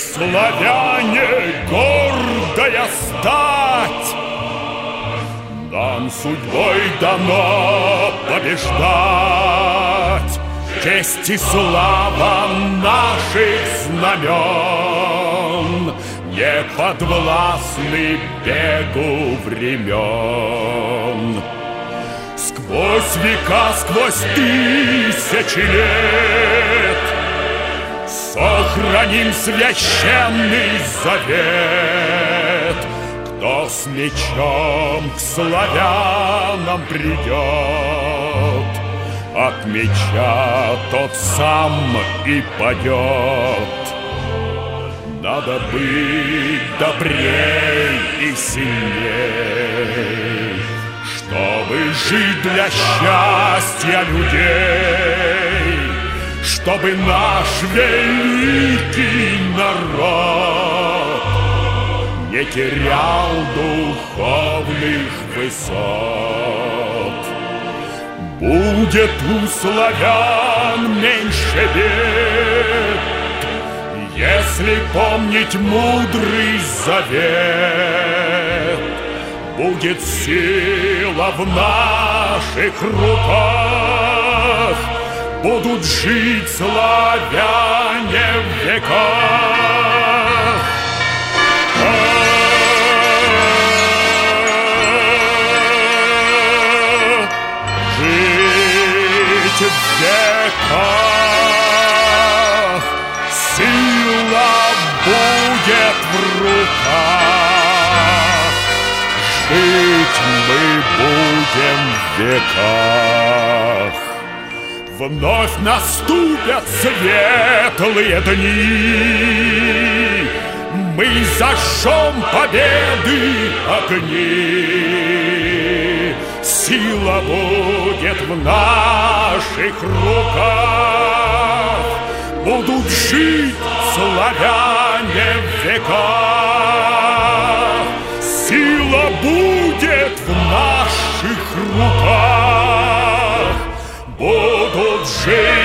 славяне, гордая стать, нам судьбой дано побеждать. Честь и слава наших знамен не подвластны бегу времен. Сквозь века, сквозь тысячи лет сохраним священный завет. Кто с мечом к славянам придет, от меча тот сам и падет. Надо быть добрей и сильней, чтобы жить для счастья людей, чтобы наш великий народ не терял духовных высот. Будет у славян меньше бед, если помнить мудрый завет. Будет сила в наших руках, будут жить славяне в веках. Жить в веках, сила будет в руках. Жить мы будем в веках. Вновь наступят светлые дни, мы зажжем победы огни. Сила будет в наших руках, будут жить славяне в веках. Сила будет в наших руках, будут жить